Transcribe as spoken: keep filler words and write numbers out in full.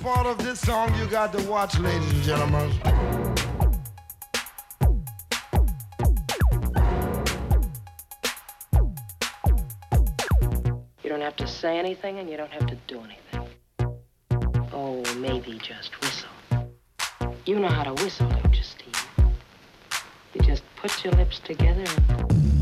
part of this song you got to watch, ladies and gentlemen. You don't have to say anything and you don't have to do anything. Oh, maybe just whistle. You know how to whistle, don't you, Steve? You just put your lips together and...